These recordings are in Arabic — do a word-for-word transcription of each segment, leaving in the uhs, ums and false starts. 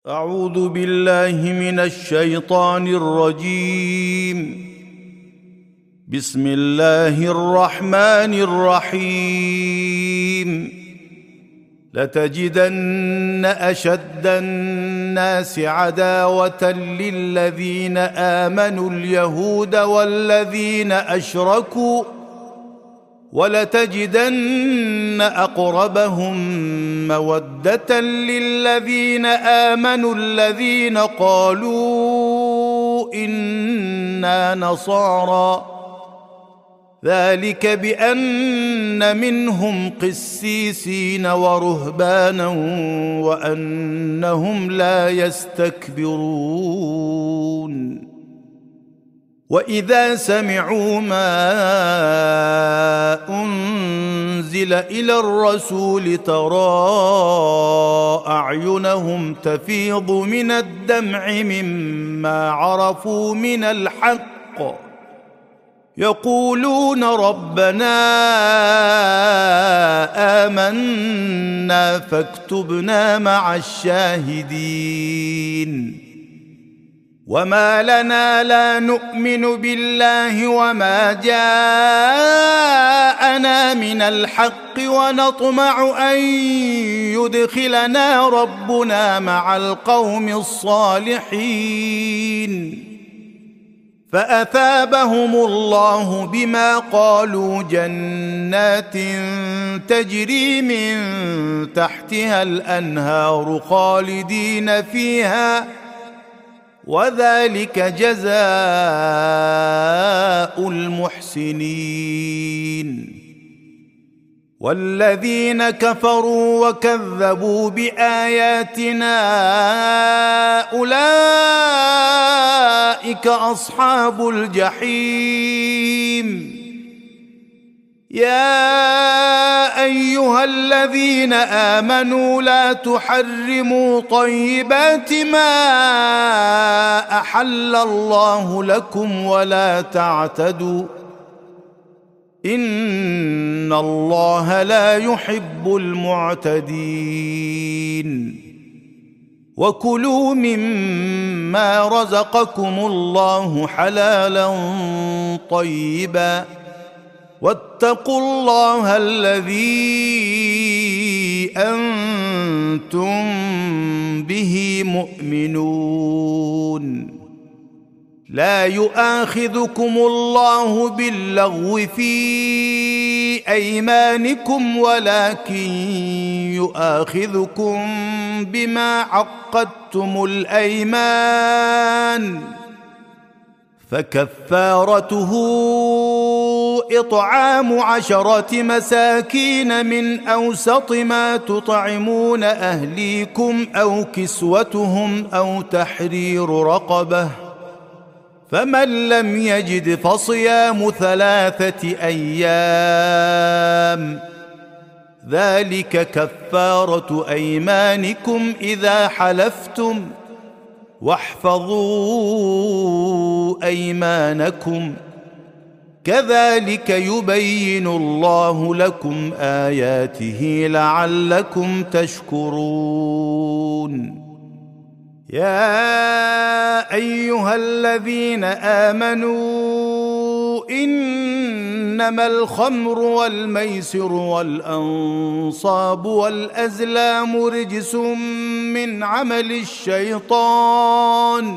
أعوذ بالله من الشيطان الرجيم. بسم الله الرحمن الرحيم. لتجدن أشد الناس عداوة للذين آمنوا اليهود والذين أشركوا ولتجدن أقربهم مودة للذين آمنوا الذين قالوا إنا نصارى ذلك بأن منهم قسيسين ورهبانا وأنهم لا يستكبرون. وإذا سمعوا ما أنزل إلى الرسول ترى أعينهم تفيض من الدمع مما عرفوا من الحق يقولون ربنا آمنا فاكتبنا مع الشاهدين. وما لنا لا نؤمن بالله وما جاءنا من الحق ونطمع أن يدخلنا ربنا مع القوم الصالحين. فأثابهم الله بما قالوا جنات تجري من تحتها الأنهار خالدين فيها وذلك جزاء المحسنين. والذين كفروا وكذبوا بآياتنا أولئك أصحاب الجحيم. يا أيها الذين آمنوا لا تحرموا طيبات ما أحل الله لكم ولا تعتدوا إن الله لا يحب المعتدين. وكلوا مما رزقكم الله حلالا طيبا واتقوا الله الذي أنتم به مؤمنون. لا يؤاخذكم الله باللغو في أيمانكم ولكن يؤاخذكم بما عقدتم الأيمان. فكفارته إطعام عشرة مساكين من أوسط ما تطعمون أهليكم أو كسوتهم أو تحرير رقبة فمن لم يجد فصيام ثلاثة أيام ذلك كفارة أيمانكم إذا حلفتم واحفظوا أيمانكم كذلك يبين الله لكم آياته لعلكم تشكرون. يا أيها الذين آمنوا إنما الخمر والميسر والأنصاب والأزلام رجس من عمل الشيطان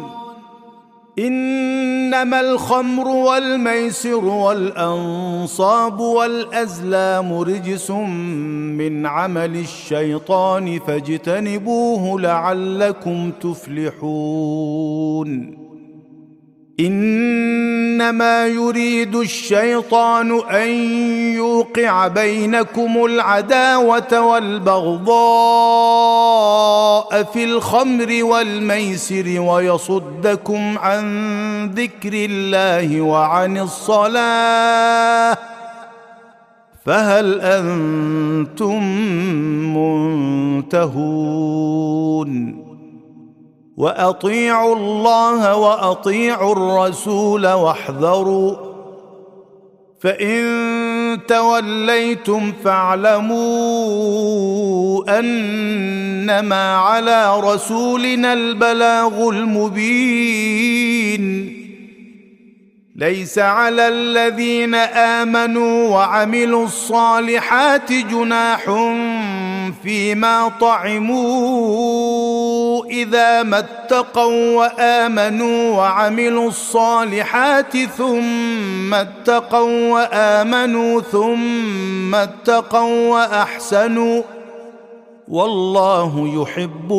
إنما الخمر والميسر والأنصاب والأزلام رجس من عمل الشيطان فاجتنبوه لعلكم تفلحون. إنما يريد الشيطان أن يوقع بينكم العداوة والبغضاء في الخمر والميسر ويصدكم عن ذكر الله وعن الصلاة فهل أنتم منتهون؟ وأطيعوا الله وأطيعوا الرسول واحذروا فإن توليتم فاعلموا أنما على رسولنا البلاغ المبين. ليس على الذين آمنوا وعملوا الصالحات جناح فيما طعموا إذا ما اتقوا وآمنوا وعملوا الصالحات ثم اتقوا وآمنوا ثم اتقوا وأحسنوا والله يحب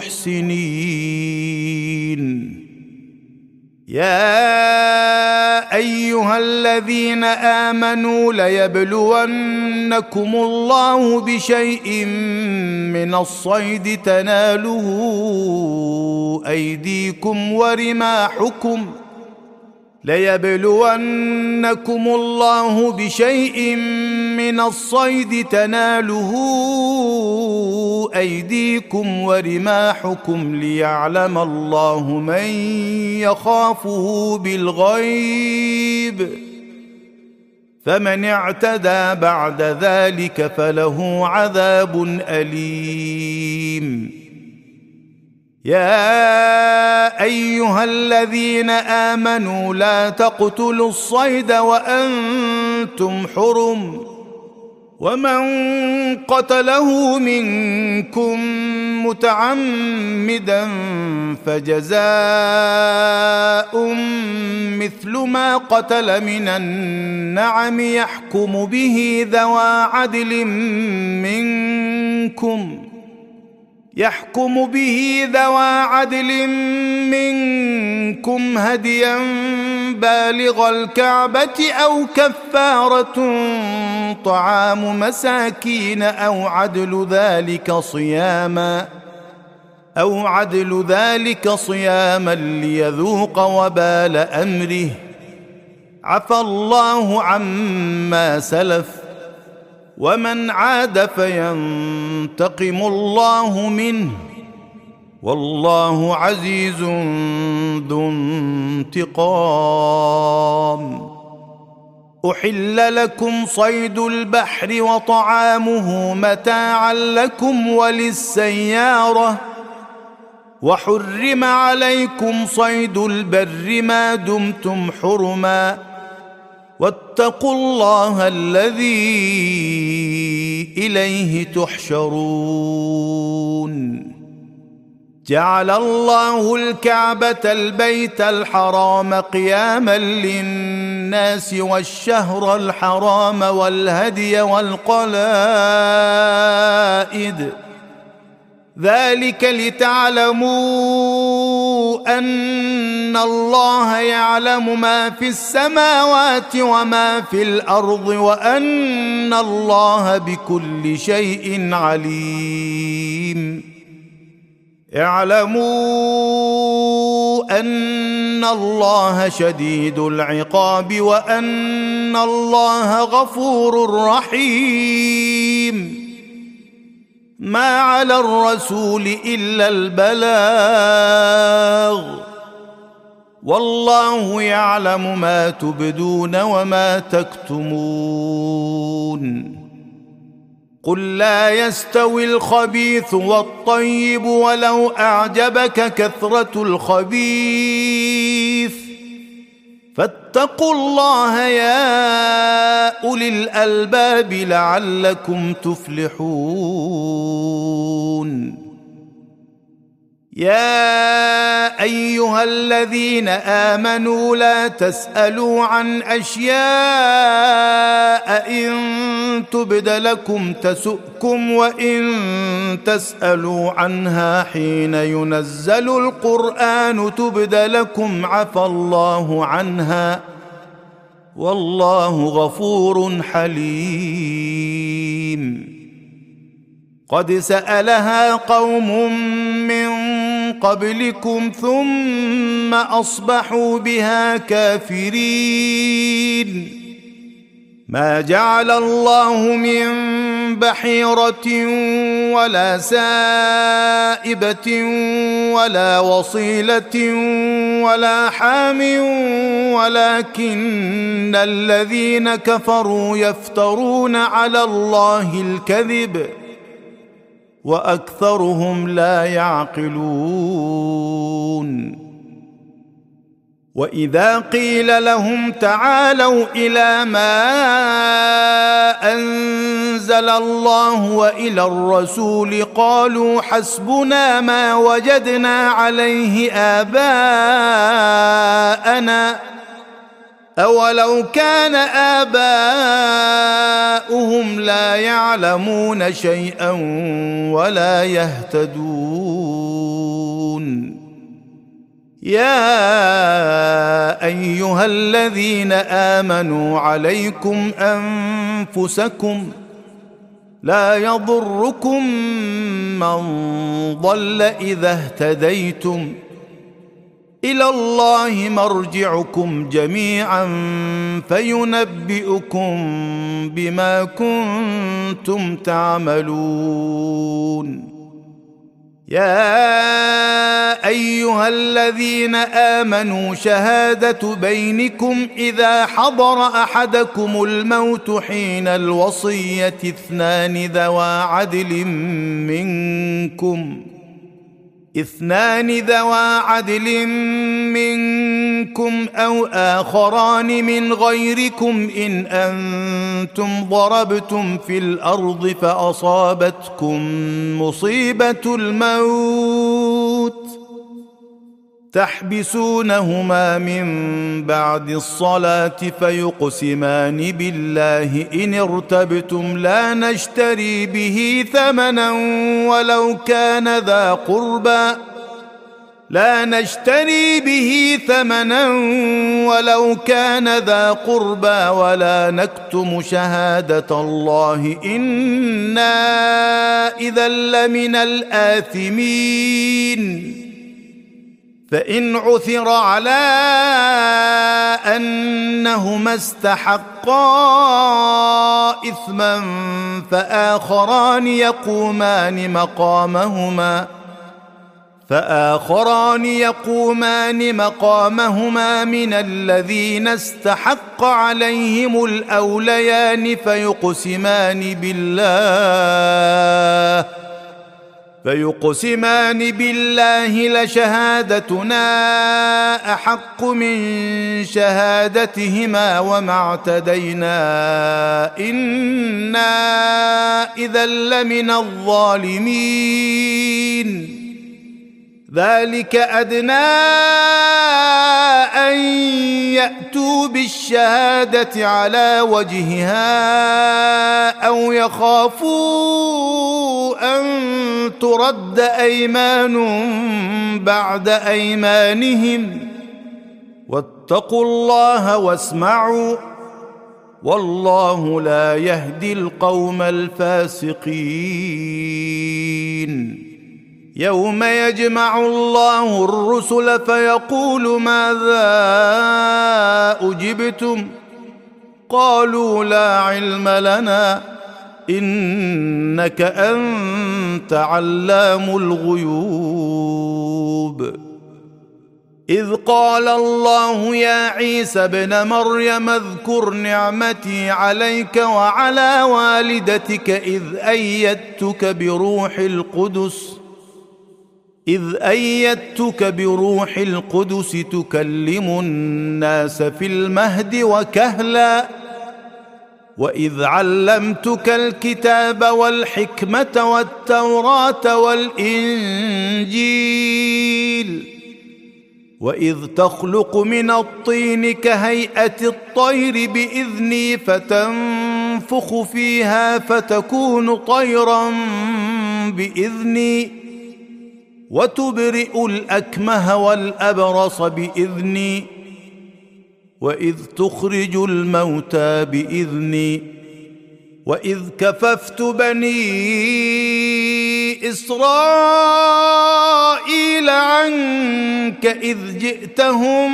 المحسنين. يا أيها الذين آمنوا ليبلونكم الله بشيء من الصيد تناله أيديكم ورماحكم ليبلونكم الله بشيء من الصيد تناله أيديكم ورماحكم ليعلم الله من يخافه بالغيب فمن اعتدى بعد ذلك فله عذاب أليم. يا أيها الذين آمنوا لا تقتلوا الصيد وأنتم حرم ومن قتله منكم متعمدا فجزاء مثل ما قتل من النعم يحكم به ذوى عدل منكم يحكم به ذوى عدل منكم هديا بالغ الكعبة أو كفارة طعام مساكين أو عدل ذلك صياما أو عدل ذلك صياما ليذوق وبال أمره عفى الله عما سلف ومن عاد فينتقم الله منه والله عزيز ذو انتقام. أحل لكم صيد البحر وطعامه متاعا لكم وللسيارة وحرم عليكم صيد البر ما دمتم حرما واتقوا الله الذي إليه تحشرون. جعل الله الكعبة البيت الحرام قياما للناس والشهر الحرام والهدي والقلائد ذلك لتعلموا أن الله يعلم ما في السماوات وما في الأرض وأن الله بكل شيء عليم. اعلموا أن الله شديد العقاب وأن الله غفور رحيم. ما على الرسول إلا البلاغ والله يعلم ما تبدون وما تكتمون. قل لا يستوي الخبيث والطيب ولو أعجبك كثرة الخبيث فاتقوا الله يا أولي الألباب لعلكم تفلحون. يا أيها الذين آمنوا لا تسألوا عن أشياء إن تبد لكم تسؤكم وإن تسألوا عنها حين ينزل القرآن تبد لكم عفى الله عنها والله غفور حليم. قد سألها قوم من قبلكم ثم أصبحوا بها كافرين. ما جعل الله من بحيرة ولا سائبة ولا وصيلة ولا حام ولكن الذين كفروا يفترون على الله الكذب وأكثرهم لا يعقلون. وإذا قيل لهم تعالوا إلى ما أنزل الله وإلى الرسول قالوا حسبنا ما وجدنا عليه آباءنا أولو كان آباؤهم لا يعلمون شيئا ولا يهتدون. يا أيها الذين آمنوا عليكم أنفسكم لا يضركم من ضل إذا اهتديتم إلى الله مرجعكم جميعا فينبئكم بما كنتم تعملون. يا أيها الذين آمنوا شهادة بينكم إذا حضر أحدكم الموت حين الوصية اثنان ذوى عدل منكم اثنان ذوى عدل منكم أو آخران من غيركم إن أنتم ضربتم في الأرض فأصابتكم مصيبة الموت تحبسونهما من بعد الصلاة فيقسمان بالله إن ارتبتم لا نشتري به ثمنا ولو كان ذا قربى لا نشتري به ثمنا ولو كان ذا قربى ولا نكتم شهادة الله إنا إذا لمن الآثمين. فإن عثر على أنهما استحقا إثما فآخران يقومان مقامهما فآخران يقومان مقامهما من الذين استحق عليهم الأوليان فيقسمان بالله فيقسمان بالله لشهادتنا أحق من شهادتهما وما اعتدينا إنا إذا لمن الظالمين. ذلك أدنى أن يأتوا بالشهادة على وجهها أو يخافوا أن ترد أيمان بعد أيمانهم واتقوا الله واسمعوا والله لا يهدي القوم الفاسقين. يوم يجمع الله الرسل فيقول ماذا أجبتم قالوا لا علم لنا إنك أنت علام الغيوب. إذ قال الله يا عيسى ابن مريم اذكر نعمتي عليك وعلى والدتك إذ أيدتك بروح القدس إذ أيدتك بروح القدس تكلم الناس في المهد وكهلا وإذ علمتك الكتاب والحكمة والتوراة والإنجيل وإذ تخلق من الطين كهيئة الطير بإذني فتنفخ فيها فتكون طيرا بإذني وتبرئ الأكمه والأبرص بإذني وإذ تخرج الموتى بإذني وإذ كففت بني إسرائيل عنك إذ جئتهم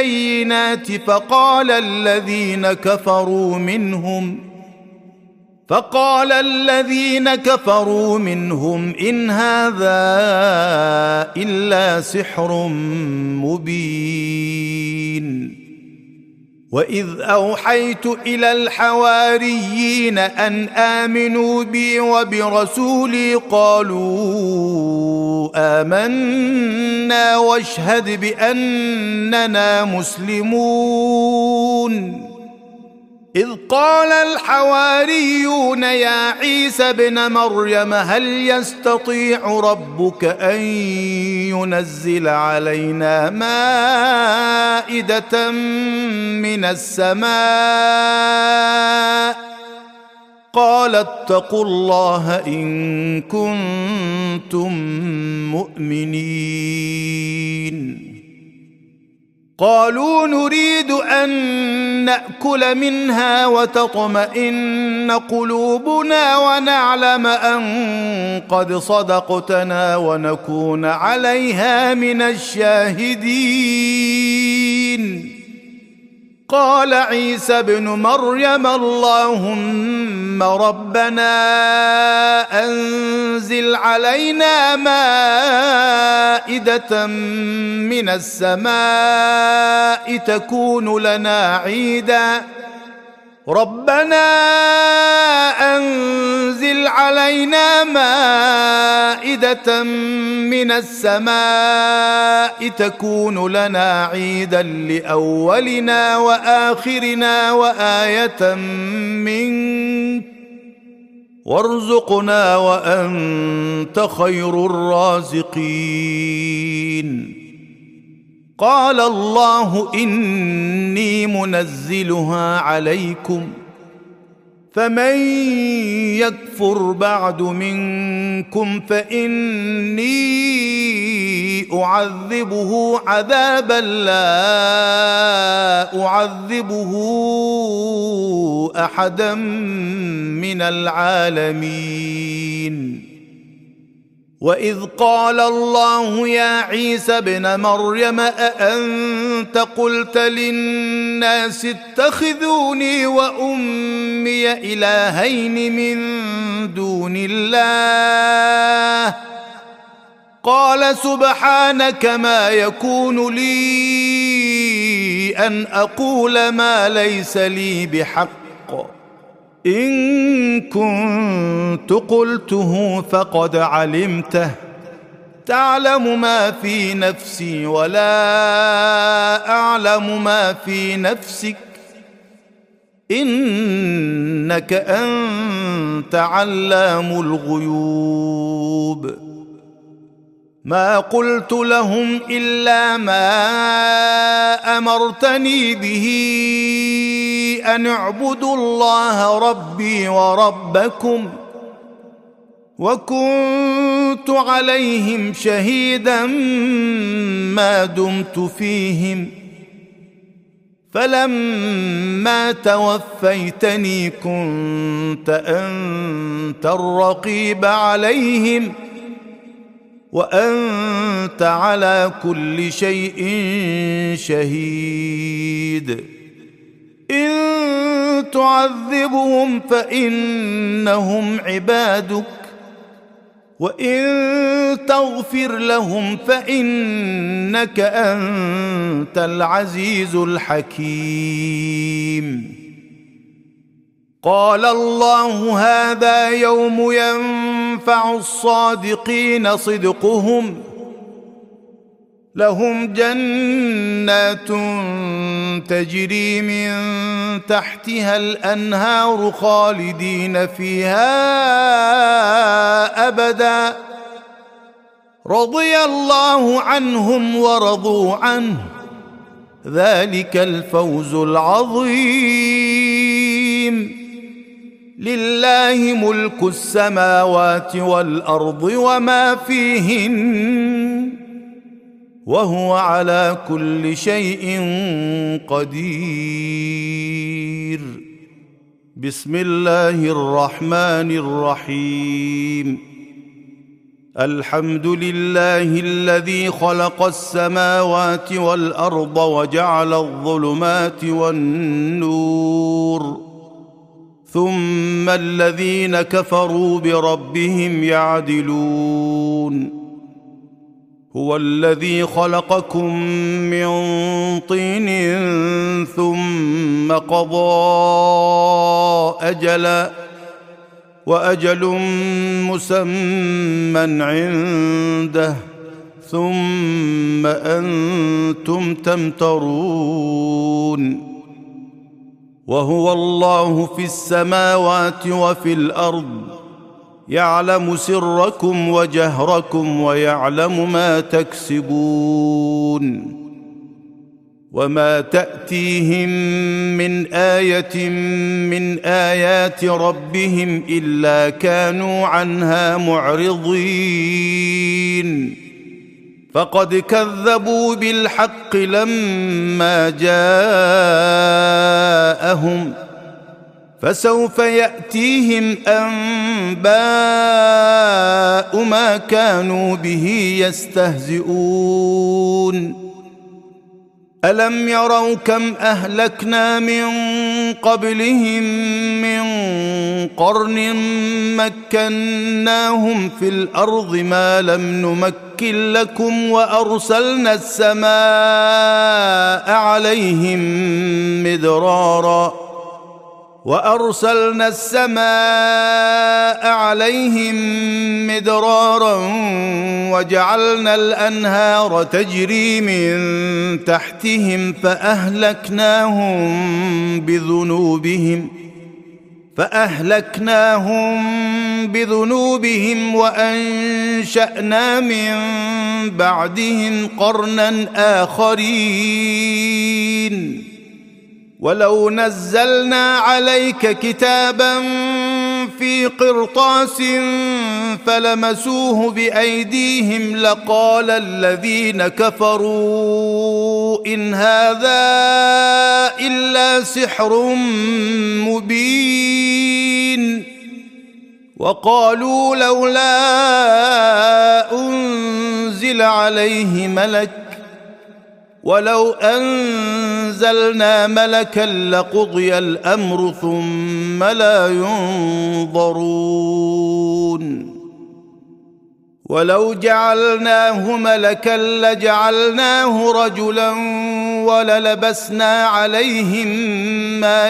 بالبينات فقال الذين كفروا منهم فقال الذين كفروا منهم إن هذا إلا سحر مبين. وإذ أوحيت إلى الحواريين أن آمنوا بي وبرسولي قالوا آمنا واشهد بأننا مسلمون. إذ قال الحواريون يا عيسى ابن مريم هل يستطيع ربك أن ينزل علينا مائدة من السماء قال اتقوا الله إن كنتم مؤمنين. قالوا نريد أن نأكل منها وتطمئن قلوبنا ونعلم أن قد صدقتنا ونكون عليها من الشاهدين. قال عيسى ابن مريم اللهم ربنا أنزل علينا مائدة من السماء تكون لنا عيدا ربنا أنزل علينا مائدة من السماء تكون لنا عيدا لأولنا وآخرنا وآية منك وارزقنا وأنت خير الرازقين. قال الله إني منزلها عليكم فمن يكفر بعد منكم فإني أعذبه عذابا لا أعذبه أحدا من العالمين. وإذ قال الله يا عيسى ابن مريم أأنت قلت للناس اتخذوني وأمي إلهين من دون الله قال سبحانك ما يكون لي أن أقول ما ليس لي بحق إن كنت قلته فقد علمته تعلم ما في نفسي ولا أعلم ما في نفسك إنك أنت علام الغيوب. ما قلت لهم إلا ما أمرتني به أن اعبدوا الله ربي وربكم وكنت عليهم شهيدا ما دمت فيهم فلما توفيتني كنت أنت الرقيب عليهم وأنت على كل شيء شهيد. إن تعذبهم فإنهم عبادك وإن تغفر لهم فإنك أنت العزيز الحكيم. قال الله هذا يوم ينفع الصادقين صدقهم لهم جنات تجري من تحتها الأنهار خالدين فيها أبدا رضي الله عنهم ورضوا عنه ذلك الفوز العظيم. لله ملك السماوات والأرض وما فيهن وهو على كل شيء قدير. بسم الله الرحمن الرحيم. الحمد لله الذي خلق السماوات والأرض وجعل الظلمات والنور ثم الذين كفروا بربهم يعدلون هو الذي خلقكم من طين ثم قضى أجلا وأجل مسمى عنده ثم أنتم تمترون وهو الله في السماوات وفي الأرض يعلم سركم وجهركم ويعلم ما تكسبون وما تأتيهم من آية من آيات ربهم إلا كانوا عنها معرضين فقد كذبوا بالحق لما جاءهم فسوف يأتيهم أنباء ما كانوا به يستهزئون ألم يروا كم أهلكنا من قبلهم من قرن مكناهم في الأرض ما لم نمكن لكم وأرسلنا السماء عليهم مدرارا وأرسلنا السماء عليهم مدرارا وجعلنا الأنهار تجري من تحتهم فأهلكناهم بذنوبهم فأهلكناهم بذنوبهم وأنشأنا من بعدهم قرنا آخرين ولو نزلنا عليك كتابا في قرطاس فلمسوه بأيديهم لقال الذين كفروا إن هذا إلا سحر مبين وقالوا لولا أنزل عليه ملك ولو أنزلنا ملكا لقضي الأمر ثم لا ينظرون ولو جعلناه ملكا لجعلناه رجلا وللبسنا عليهم ما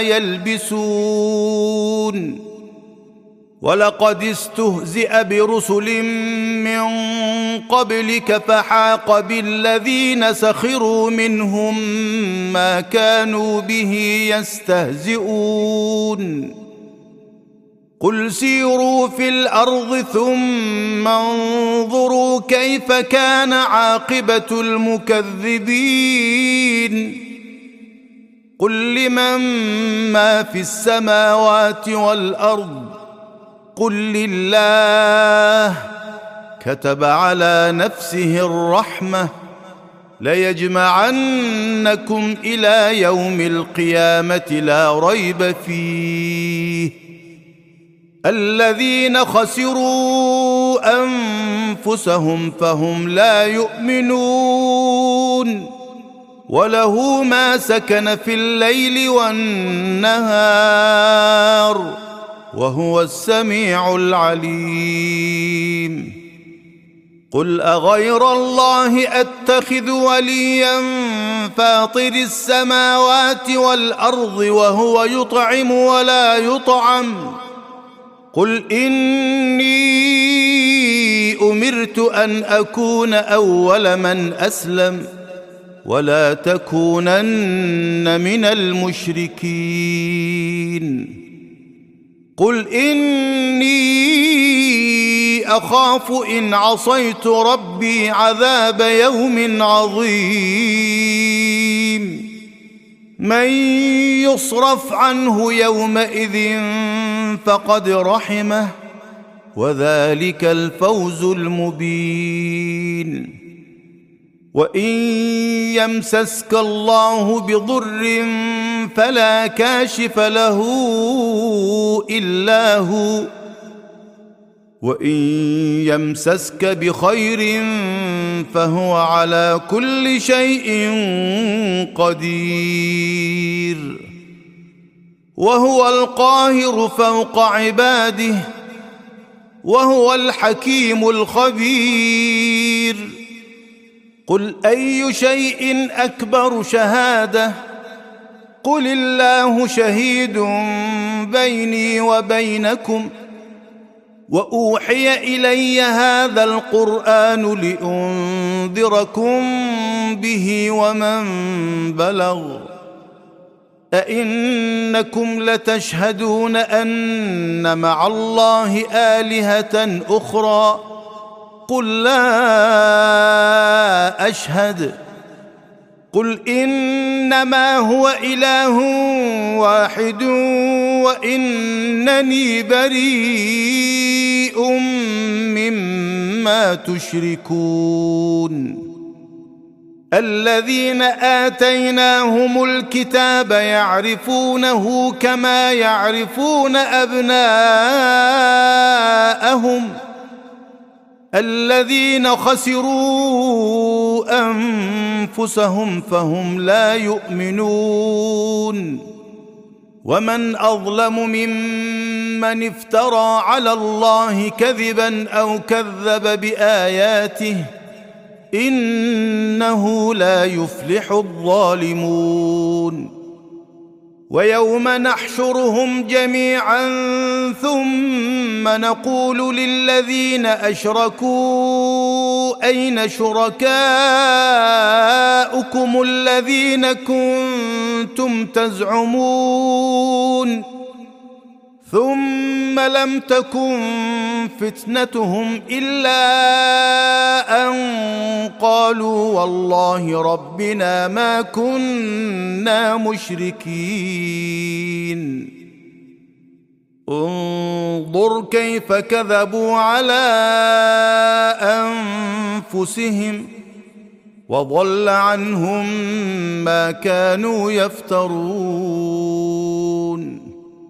يلبسون ولقد استهزئ برسل من قبلك فحاق بالذين سخروا منهم ما كانوا به يستهزئون قل سيروا في الأرض ثم انظروا كيف كان عاقبة المكذبين قل لمن ما في السماوات والأرض قل لله كتب على نفسه الرحمة ليجمعنكم إلى يوم القيامة لا ريب فيه الذين خسروا أنفسهم فهم لا يؤمنون وله ما سكن في الليل والنهار وهو السميع العليم قل أغير الله أتخذ وليا فاطر السماوات والأرض وهو يطعم ولا يطعم قل إني أمرت أن أكون أول من أسلم ولا تكونن من المشركين قل إني أخاف إن عصيت ربي عذاب يوم عظيم من يصرف عنه يومئذ فقد رحمه وذلك الفوز المبين وإن يمسسك الله بضر فلا كاشف له إلا هو وإن يمسسك بخير فهو على كل شيء قدير وهو القاهر فوق عباده وهو الحكيم الخبير. قل أي شيء أكبر شهادة قل الله شهيد بيني وبينكم وأوحي إلي هذا القرآن لأنذركم به ومن بلغ أئنكم لتشهدون أن مع الله آلهة أخرى قل لا أشهد قل إنما هو إله واحد وإنني بريء مما تشركون. الذين آتيناهم الكتاب يعرفونه كما يعرفون أبناءهم الذين خسروا أنفسهم فهم لا يؤمنون. ومن أظلم ممن افترى على الله كذبا أو كذب بآياته إنه لا يفلح الظالمون. ويوم نحشرهم جميعا ثم نقول للذين أشركوا أين شركاؤكم الذين كنتم تزعمون ثم لم تكن فتنتهم إلا أن قالوا والله ربنا ما كنا مشركين. انظر كيف كذبوا على أنفسهم وضل عنهم ما كانوا يفترون.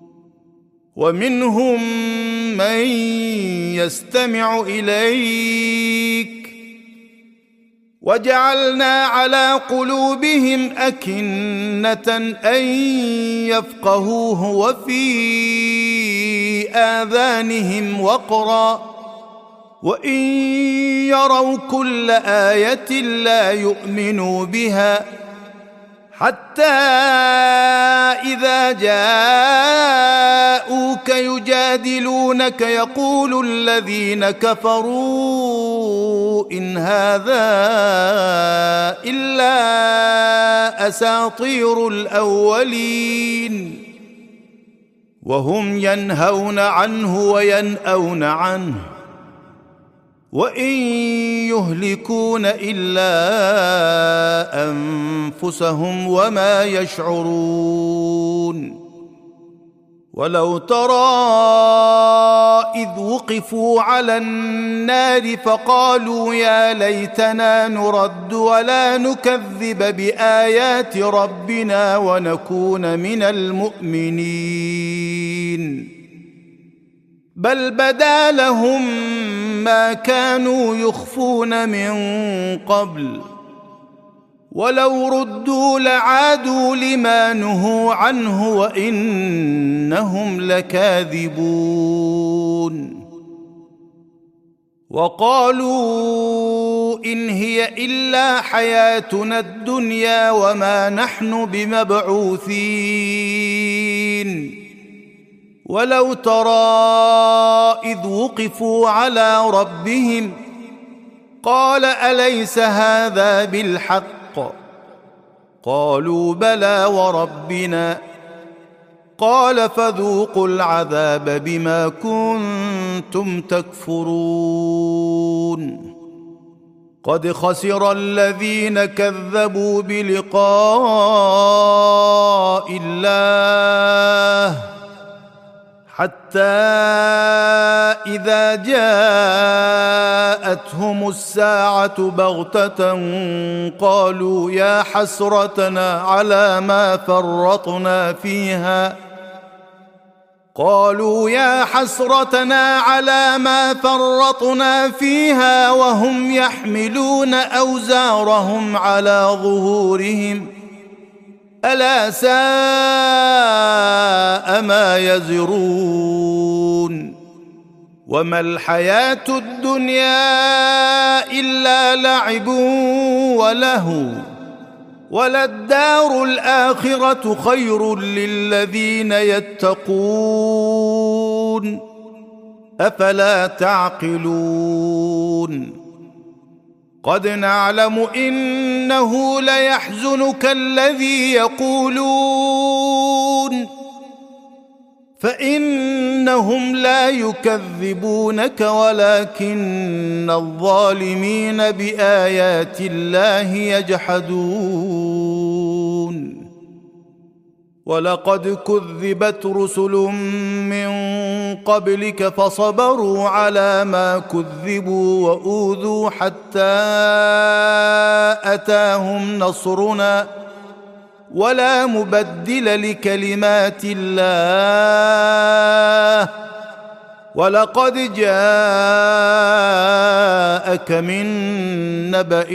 ومنهم من يستمع إليك وجعلنا على قلوبهم أكنة أن يفقهوه وفي آذانهم وقرا وإن يروا كل آية لا يؤمنوا بها حتى إذا جاءوك يجادلونك يقول الذين كفروا إن هذا إلا أساطير الأولين وهم ينهون عنه وينأون عنه وإن يهلكون إلا أنفسهم وما يشعرون. ولو ترى إذ وقفوا على النار فقالوا يا ليتنا نرد ولا نكذب بآيات ربنا ونكون من المؤمنين بل بدا لهم ما كانوا يخفون من قبل ولو ردوا لعادوا لما نهوا عنه وإنهم لكاذبون. وقالوا إن هي إلا حياتنا الدنيا وما نحن بمبعوثين. ولو ترى إذ وقفوا على ربهم قال أليس هذا بالحق قالوا بلى وربنا قال فذوقوا العذاب بما كنتم تكفرون. قد خسر الذين كذبوا بلقاء الله حتى إذا جاءتهم الساعة بغتة قالوا يا حسرتنا على ما فرطنا فيها قالوا يا حسرتنا على ما فرطنا فيها وهم يحملون أوزارهم على ظهورهم ألا ساء ما يزرون وما الحياة الدنيا إلا لعب ولهو وللدار الآخرة خير للذين يتقون أفلا تعقلون قد نعلم إنه ليحزنك الذي يقولون فإنهم لا يكذبونك ولكن الظالمين بآيات الله يجحدون ولقد كذبت رسل من قبلك فصبروا على ما كذبوا وأوذوا حتى أتاهم نصرنا ولا مبدل لكلمات الله ولقد جاءك من نبأ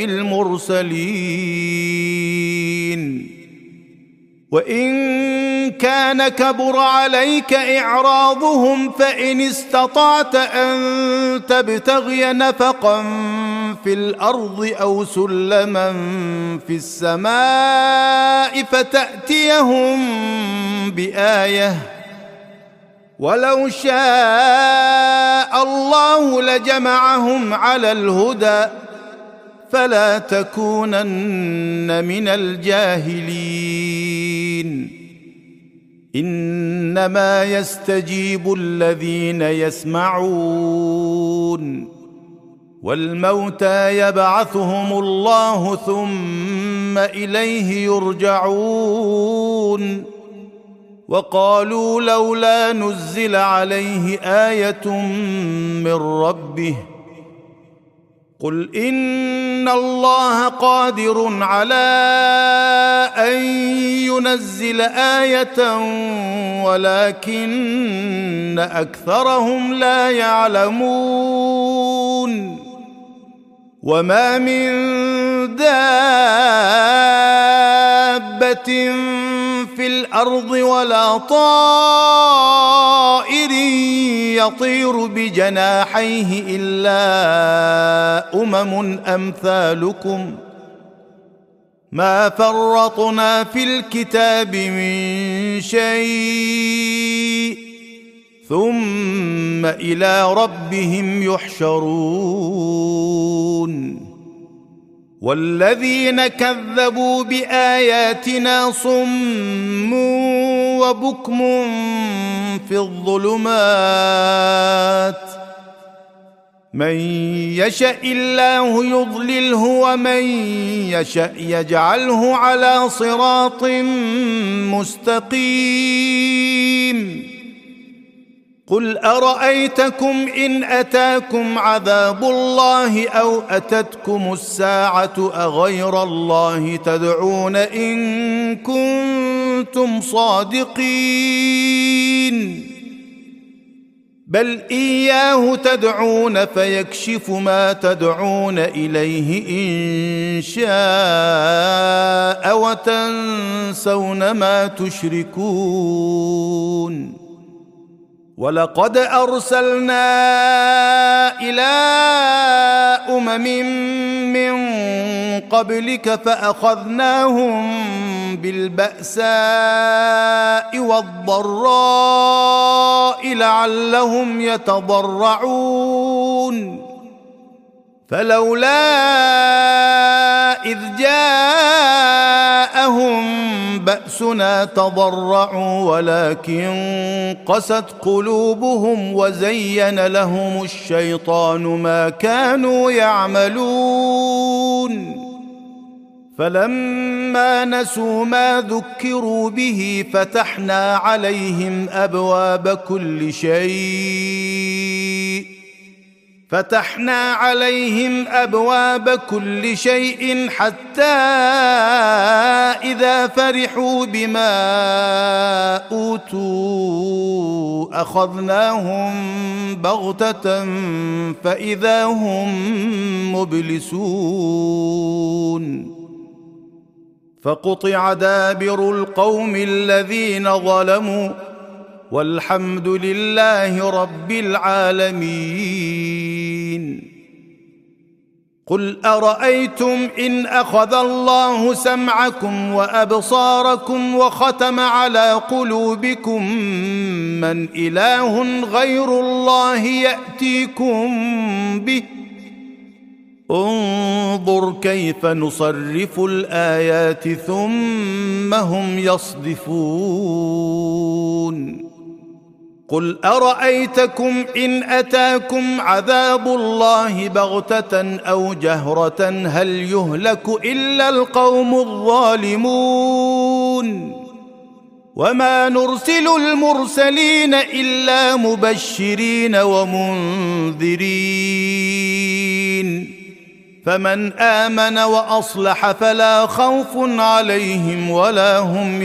المرسلين وإن كان كبر عليك إعراضهم فإن استطعت أن تبتغي نفقا في الأرض أو سلما في السماء فتأتيهم بآية ولو شاء الله لجمعهم على الهدى فلا تكونن من الجاهلين إنما يستجيب الذين يسمعون والموتى يبعثهم الله ثم إليه يرجعون وقالوا لولا نزل عليه آية من ربه قل إن الله قادر على أن ينزل آية ولكن أكثرهم لا يعلمون وما من دابة في الأرض ولا طائر يطير بجناحيه إلا أمم أمثالكم ما فرطنا في الكتاب من شيء ثم إلى ربهم يحشرون والذين كذبوا بآياتنا صم وبكم في الظلمات من يشاء الله يضلله ومن يشاء يجعله على صراط مستقيم قل أرأيتكم إن أتاكم عذاب الله أو أتتكم الساعة أغير الله تدعون إن كنتم صادقين بل إياه تدعون فيكشف ما تدعون إليه إن شاء وتنسون ما تشركون ولقد أرسلنا إلى أمم من قبلك فأخذناهم بالبأساء والضراء لعلهم يتضرعون فلولا إذ جاءهم بأسنا تضرعوا ولكن قست قلوبهم وزين لهم الشيطان ما كانوا يعملون فلما نسوا ما ذكروا به فتحنا عليهم أبواب كل شيء فتحنا عليهم أبواب كل شيء حتى إذا فرحوا بما أوتوا أخذناهم بغتة فإذا هم مبلسون فقطع دابر القوم الذين ظلموا والحمد لله رب العالمين. قل أرأيتم إن أخذ الله سمعكم وأبصاركم وختم على قلوبكم من إله غير الله يأتيكم به؟ انظر كيف نصرف الآيات ثم هم يصدفون. قل أرأيتكم إن أتاكم عذاب الله بغتة أو جهرة هل يهلك إلا القوم الظالمون؟ وما نرسل المرسلين إلا مبشرين ومنذرين، فمن آمن وأصلح فلا خوف عليهم ولا هم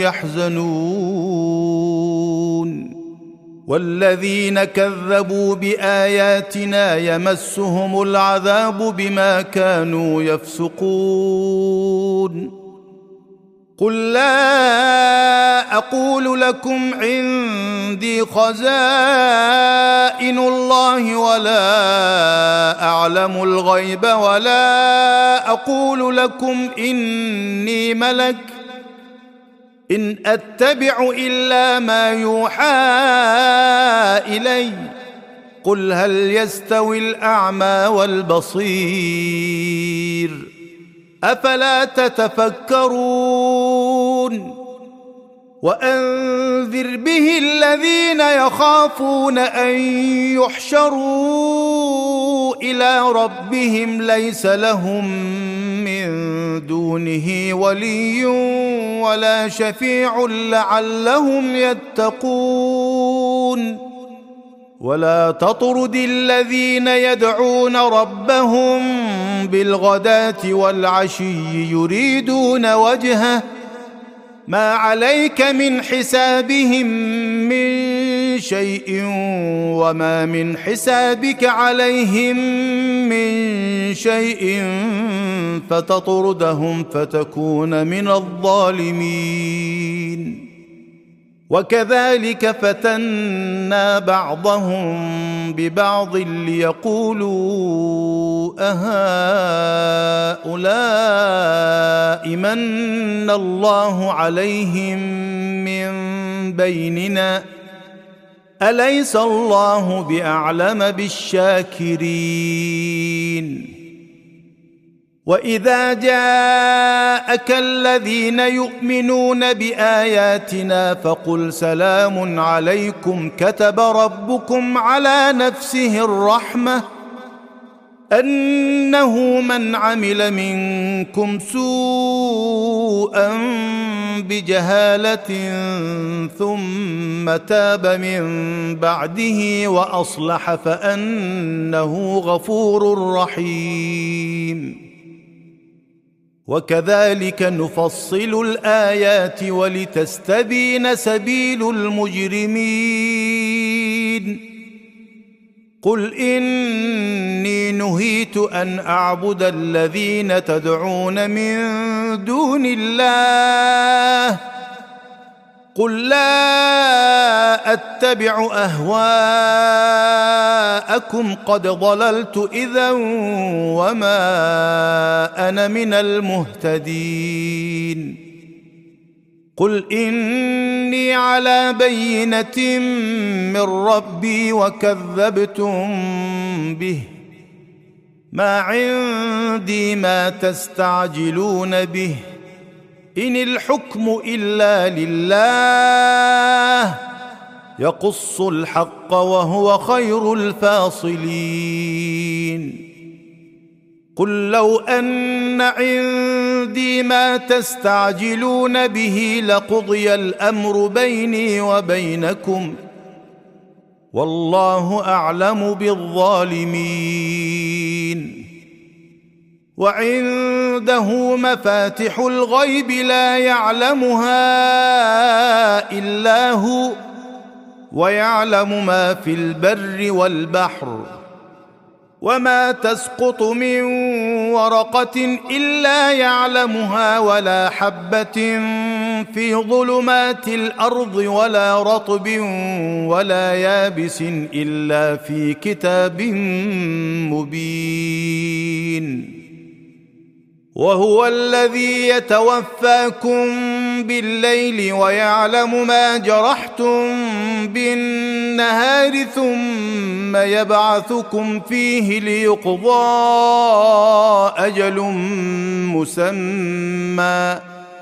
يحزنون. والذين كذبوا بآياتنا يمسهم العذاب بما كانوا يفسقون. قل لا أقول لكم عندي خزائن الله ولا أعلم الغيب ولا أقول لكم إني ملك إن أتبع إلا ما يوحى إلي. قل هل يستوي الأعمى والبصير أفلا تتفكرون؟ وأنذر به الذين يخافون أن يحشروا إلى ربهم ليس لهم من دونه ولي ولا شفيع لعلهم يتقون. ولا تطرد الذين يدعون ربهم بالغداة والعشي يريدون وجهه ما عليك من حسابهم من شيء وما من حسابك عليهم من شيء فتطردهم فتكون من الظالمين. وكذلك فتنا بعضهم ببعض ليقولوا أهؤلاء من الله عليهم من بيننا أليس الله بأعلم بالشاكرين. وإذا جاءك الذين يؤمنون بآياتنا فقل سلام عليكم كتب ربكم على نفسه الرحمة أنه من عمل منكم سوءا بجهالة ثم تاب من بعده وأصلح فأنه غفور رحيم. وكذلك نفصل الآيات ولتستبين سبيل المجرمين. قل إني نهيت أن أعبد الذين تدعون من دون الله قل لا أتبع أهواءكم قد ضللت إذا وما أنا من المهتدين. قل إني على بينة من ربي وكذبتم به ما عندي ما تستعجلون به إن الحكم إلا لله يقص الحق وهو خير الفاصلين. قل لو أن عندي ما تستعجلون به لقضي الأمر بيني وبينكم والله أعلم بالظالمين. وعنده مفاتح الغيب لا يعلمها إلا هو ويعلم ما في البر والبحر وما تسقط من ورقة إلا يعلمها ولا حبة في ظلمات الأرض ولا رطب ولا يابس إلا في كتاب مبين. وهو الذي يتوفاكم بالليل ويعلم ما جرحتم بالنهار ثم يبعثكم فيه ليقضى أجل مسمى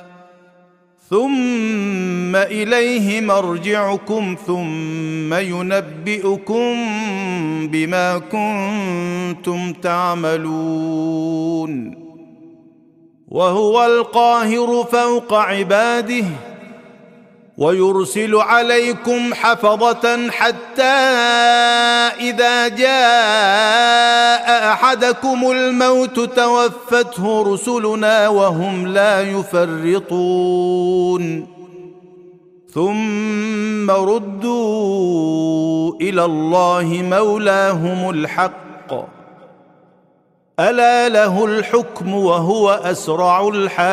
ثم إليه مرجعكم ثم ينبئكم بما كنتم تعملون. وهو القاهر فوق عباده ويرسل عليكم حفظة حتى إذا جاء أحدكم الموت توفته رسلنا وهم لا يفرطون ثم ردوا إلى الله مولاهم الحق ألا له الحكم وهو أسرع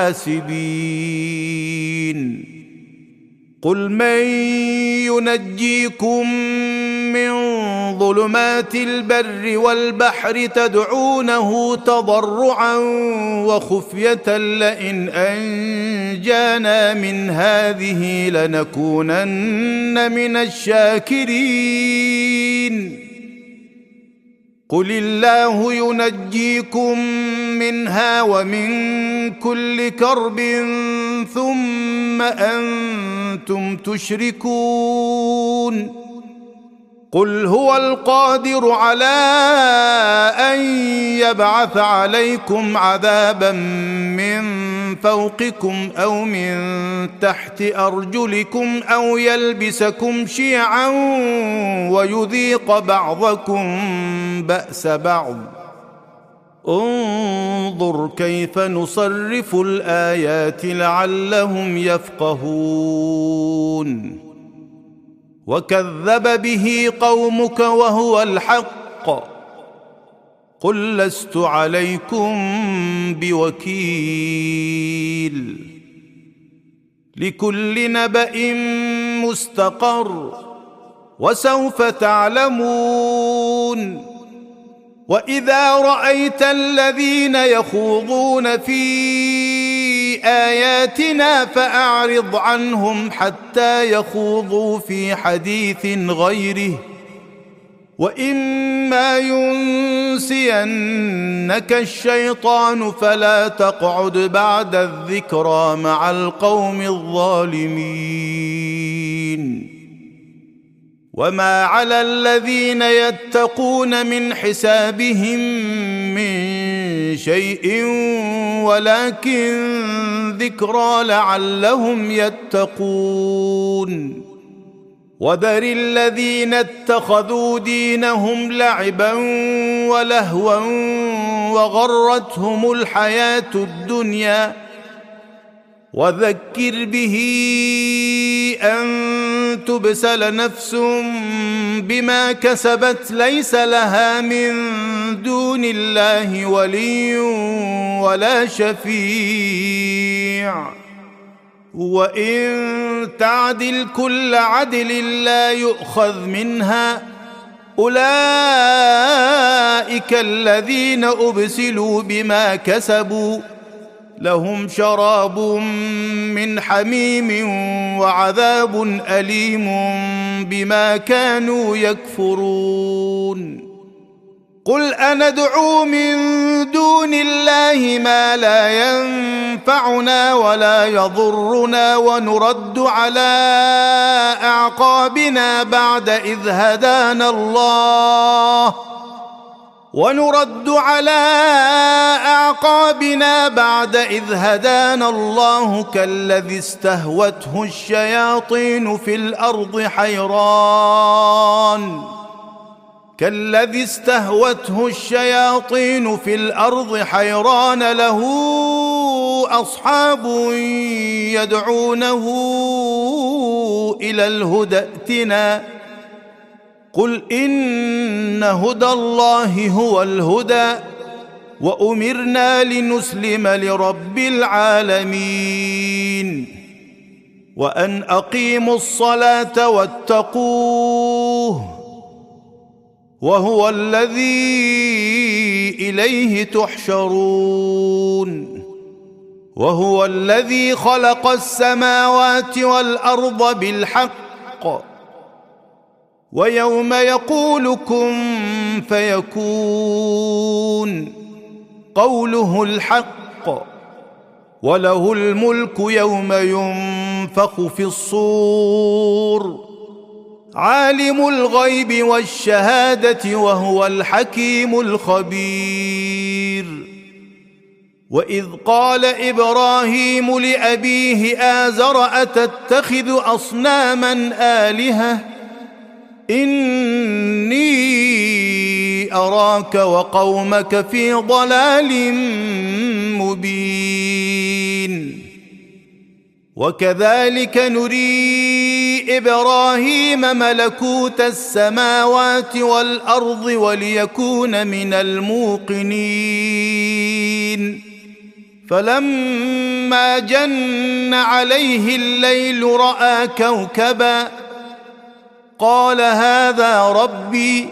الحاسبين. قل من ينجيكم من ظلمات البر والبحر تدعونه تضرعا وخفية لئن أنجانا من هذه لنكونن من الشاكرين. قل الله ينجيكم منها ومن كل كرب ثم أنتم تشركون. قل هو القادر على أن يبعث عليكم عذابا من فوقكم أو من تحت أرجلكم أو يلبسكم شيعا ويذيق بعضكم بأس بعض. انظر كيف نصرف الآيات لعلهم يفقهون. وكذب به قومك وهو الحق قل لست عليكم بوكيل. لكل نبأ مستقر وسوف تعلمون. وإذا رأيت الذين يخوضون في آياتنا فأعرض عنهم حتى يخوضوا في حديث غيره وإما ينسينك الشيطان فلا تقعد بعد الذكرى مع القوم الظالمين. وما على الذين يتقون من حسابهم من شيء ولكن ذكرى لعلهم يتقون. وذر الذين اتخذوا دينهم لعبا ولهوا وغرتهم الحياة الدنيا وذكر به أن تبسل نفس بما كسبت ليس لها من دون الله ولي ولا شفيع وإن تعدل كل عدل لا يؤخذ منها أولئك الذين أبسلوا بما كسبوا لهم شراب من حميم وعذاب أليم بما كانوا يكفرون. قل أندعو من دون الله ما لا ينفعنا ولا يضرنا ونرد على أعقابنا بعد إذ هدانا الله ونرد على أعقابنا بعد إذ هدانا الله كالذي استهوته الشياطين في الأرض حيران كالذي استهوته الشياطين في الأرض حيران له أصحاب يدعونه إلى الهدى ائتنا قل إن هدى الله هو الهدى وأمرنا لنسلم لرب العالمين وأن أقيموا الصلاة واتقوه وهو الذي إليه تحشرون وهو الذي خلق السماوات والأرض بالحق ويوم يقول كن فيكون قوله الحق وله الملك يوم ينفخ في الصور عالم الغيب والشهادة وهو الحكيم الخبير وإذ قال إبراهيم لأبيه آزر أتتخذ أصناما آلهة إني أراك وقومك في ضلال مبين وكذلك نري إبراهيم ملكوت السماوات والأرض وليكون من الموقنين فلما جن عليه الليل رأى كوكبا قال هذا ربي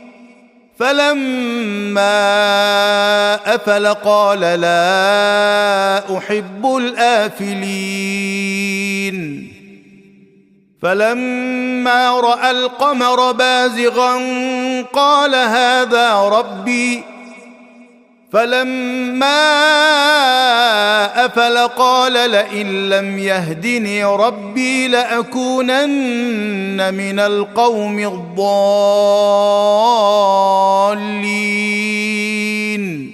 فلما أفل قال لا أحب الآفلين فلما رأى القمر بازغا قال هذا ربي فلما أفل قال لئن لم يهدني ربي لأكونن من القوم الضالين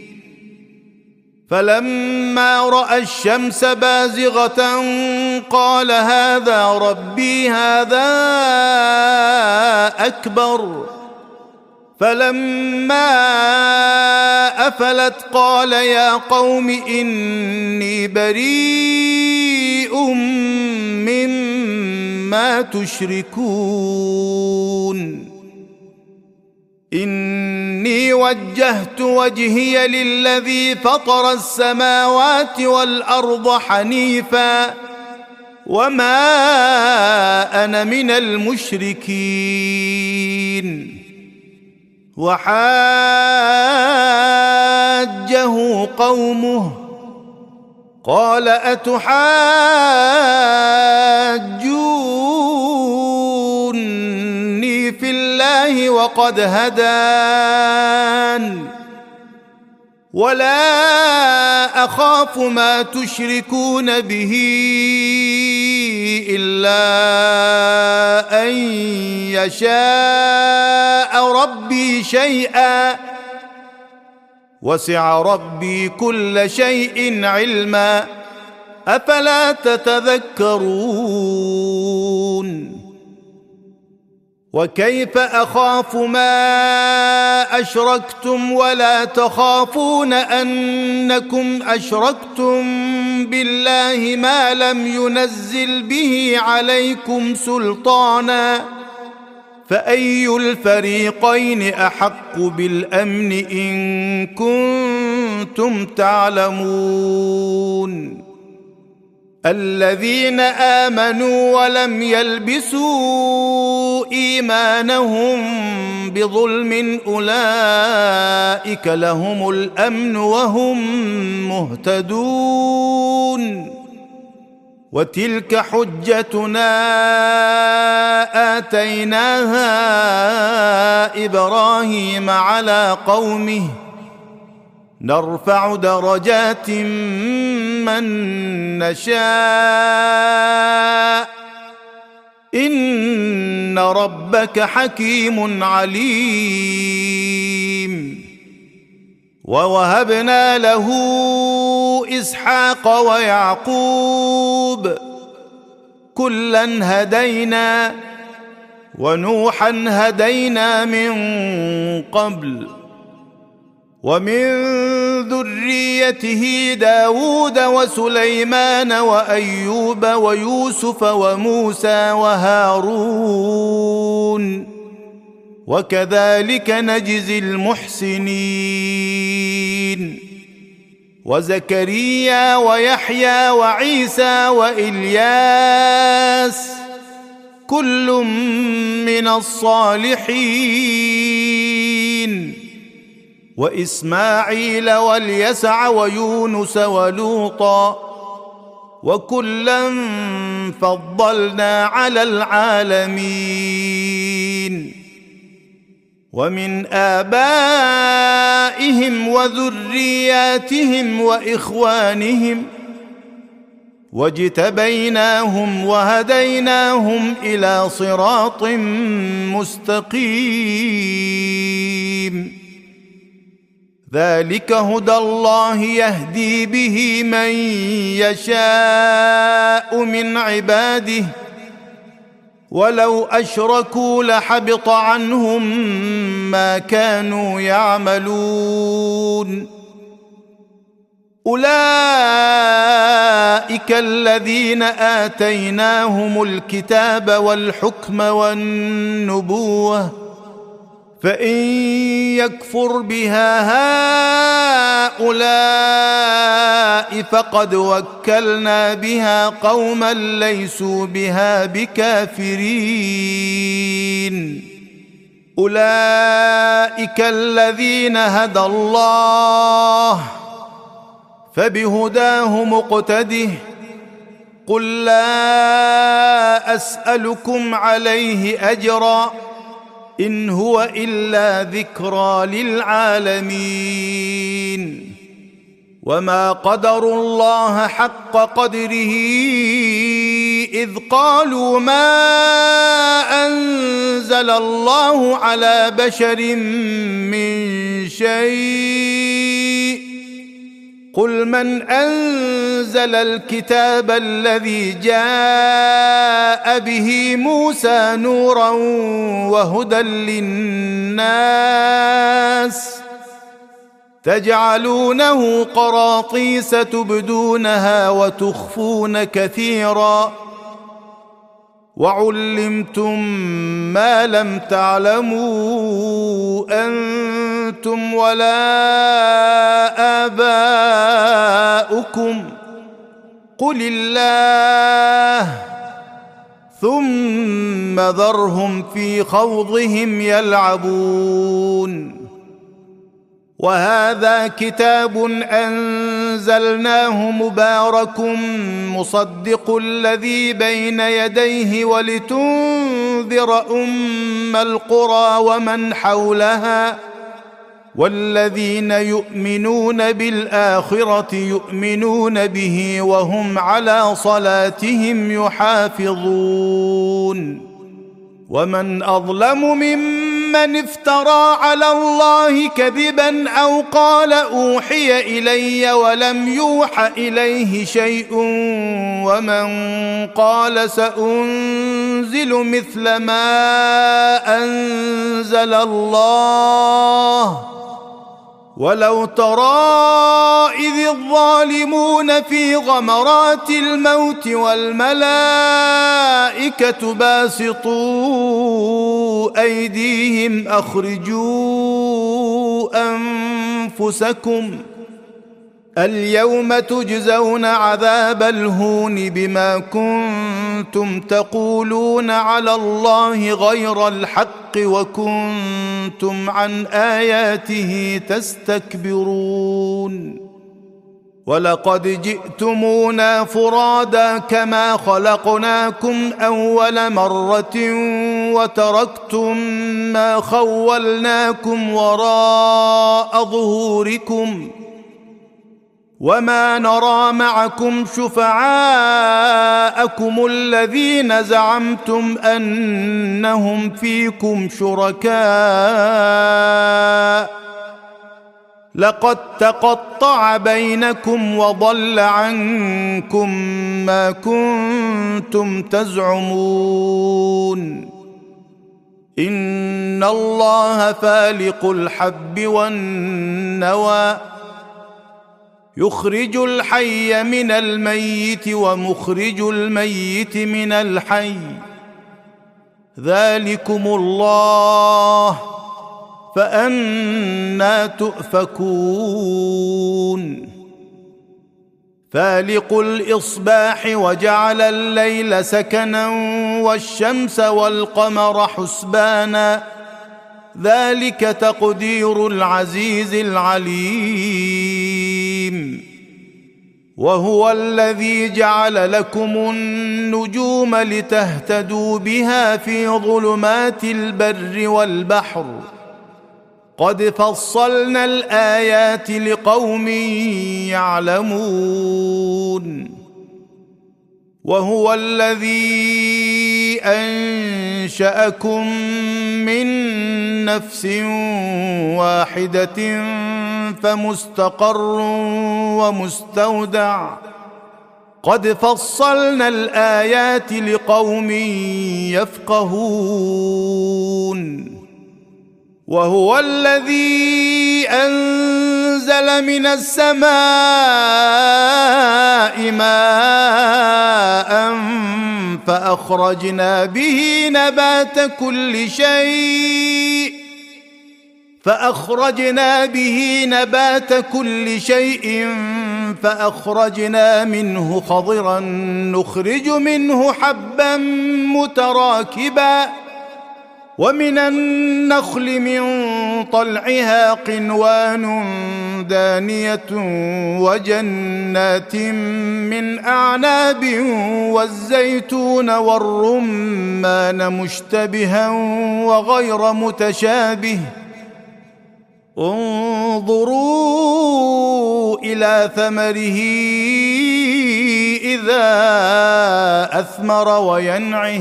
فلما رأى الشمس بازغة قال هذا ربي هذا أكبر فلما أفلت قال يا قوم إني بريء مما تشركون إني وجهت وجهي للذي فطر السماوات والأرض حنيفا وما أنا من المشركين وحاجه قومه قال أتحاجوني في الله وقد هدان ولا أخاف ما تشركون به إلا أن يشاء ربي شيئا وسع ربي كل شيء علما أفلا تتذكرون وكيف أخاف ما أشركتم ولا تخافون أنكم أشركتم بالله ما لم ينزل به عليكم سلطانا فأي الفريقين أحق بالأمن إن كنتم تعلمون الذين آمنوا ولم يلبسوا إيمانهم بظلم أولئك لهم الأمن وهم مهتدون وتلك حجتنا آتيناها إبراهيم على قومه نرفع درجات من نشاء إن ربك حكيم عليم ووهبنا له إسحاق ويعقوب كلا هدينا ونوحا هدينا من قبل ومن ذريته داود وسليمان وأيوب ويوسف وموسى وهارون وكذلك نجزي المحسنين. وزكريا ويحيى وعيسى وإلياس كل من الصالحين، وإسماعيل واليسع ويونس ولوطا وكلا فضلنا على العالمين. ومن آبائهم وذرياتهم وإخوانهم واجتبيناهم وهديناهم إلى صراط مستقيم. ذلك هدى الله يهدي به من يشاء من عباده، ولو أشركوا لحبط عنهم ما كانوا يعملون. أولئك الذين آتيناهم الكتاب والحكم والنبوة، فإن يكفر بها هؤلاء فقد وكلنا بها قوما ليسوا بها بكافرين. أولئك الذين هدى الله، فبهداه مقتده. قل لا أسألكم عليه أجرا، إن هو إلا ذكرى للعالمين. وما قدروا الله حق قدره إذ قالوا ما أنزل الله على بشر من شيء. قل من أنزل الكتاب الذي جاء به موسى نورا وهدى للناس، تجعلونه قراطيس تبدونها وتخفون كثيرا، وعلمتم ما لم تعلموا أنتم ولا آباؤكم، قل الله، ثم ذرهم في خوضهم يلعبون. وهذا كتاب أنزلناه مبارك مصدق الذي بين يديه ولتنذر أم القرى ومن حولها، والذين يؤمنون بالآخرة يؤمنون به وهم على صلاتهم يحافظون. ومن أظلم ممن افترى على الله كذبا أو قال أوحي إلي ولم يوح إليه شيء، ومن قال سأنزل مثل ما أنزل الله. ولو ترى إذ الظالمون في غمرات الموت والملائكة باسطوا أيديهم أخرجوا أنفسكم اليوم تجزون عذاب الهون بما كنتم تقولون على الله غير الحق وكنتم عن آياته تستكبرون. ولقد جئتمونا فرادا كما خلقناكم أول مرة وتركتم ما خولناكم وراء ظهوركم، وما نرى معكم شفعاءكم الذين زعمتم أنهم فيكم شركاء، لقد تقطع بينكم وضل عنكم ما كنتم تزعمون. إن الله فالق الحب والنوى، يخرج الحي من الميت ومخرج الميت من الحي، ذلكم الله فأنى تؤفكون فالق الإصباح وجعل الليل سكنا والشمس والقمر حسبانا ذلك تقدير العزيز العليم وهو الذي جعل لكم النجوم لتهتدوا بها في ظلمات البر والبحر قد فصلنا الآيات لقوم يعلمون وهو الذي أنشأكم من نفس واحدة فمستقر ومستودع قد فصلنا الآيات لقوم يفقهون وهو الذي أنزل من السماء ماء فأخرجنا به نبات كل شيء فأخرجنا به نبات كل شيء فأخرجنا منه خضرا نخرج منه حبا متراكبا ومن النخل من طلعها قنوان دانية وجنات من أعناب والزيتون والرمان مشتبها وغير متشابه انظروا إلى ثمره إذا أثمر وينعه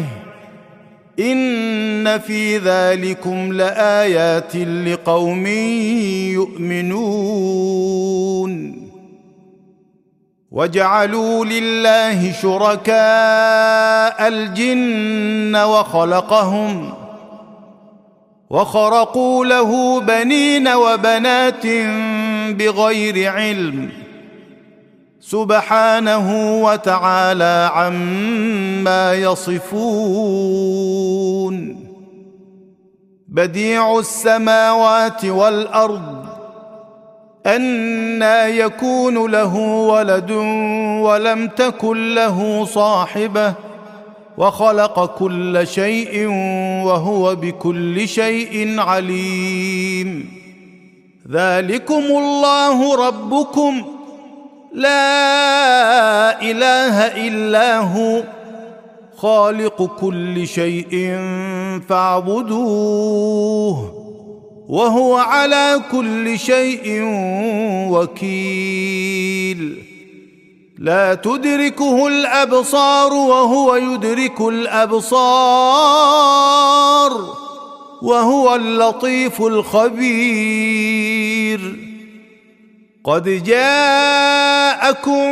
إن في ذلكم لآيات لقوم يؤمنون وجعلوا لله شركاء الجن وخلقهم وخرقوا له بنين وبنات بغير علم سبحانه وتعالى عما يصفون بديع السماوات والأرض أنى يكون له ولد ولم تكن له صاحبة وخلق كل شيء وهو بكل شيء عليم ذلكم الله ربكم لا إله إلا هو خالق كل شيء فاعبدوه وهو على كل شيء وكيل لا تدركه الأبصار وهو يدرك الأبصار وهو اللطيف الخبير قد جاءكم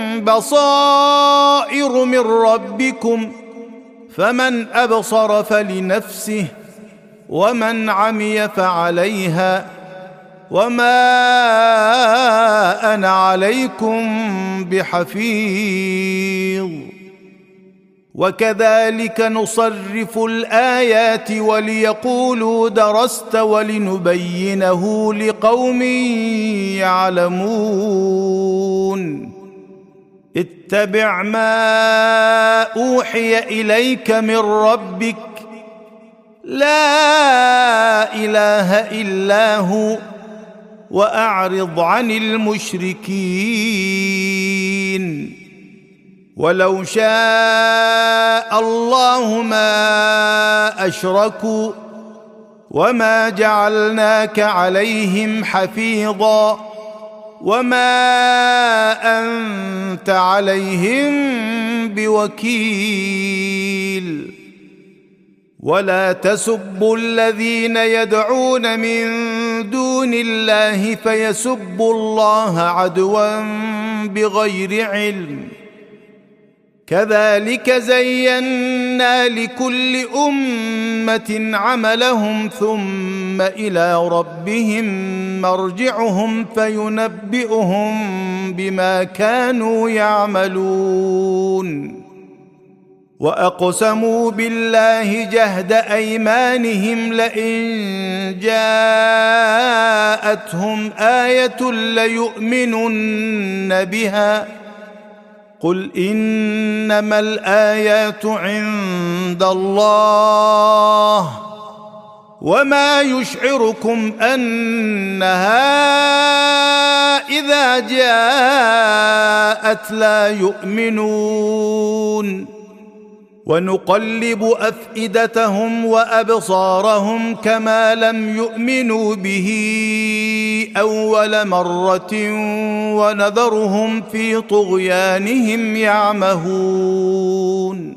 بصائر من ربكم فمن أبصر فلنفسه ومن عمي فعليها وما أنا عليكم بحفيظ وكذلك نصرف الآيات وليقولوا درست ولنبينه لقوم يعلمون اتبع ما أوحي إليك من ربك لا إله إلا هو وأعرض عن المشركين ولو شاء الله ما أشركوا وما جعلناك عليهم حفيظا وما أنت عليهم بوكيل ولا تسبوا الذين يدعون من دون الله فيسبوا الله عدوا بغير علم كذلك زينا لكل أمة عملهم ثم إلى ربهم مرجعهم فينبئهم بما كانوا يعملون وأقسموا بالله جهد أيمانهم لئن جاءتهم آية ليؤمنن بها قل إنما الآيات عند الله وما يشعركم أنها إذا جاءت لا يؤمنون ونقلب أفئدتهم وأبصارهم كما لم يؤمنوا به أول مرة ونذرهم في طغيانهم يعمهون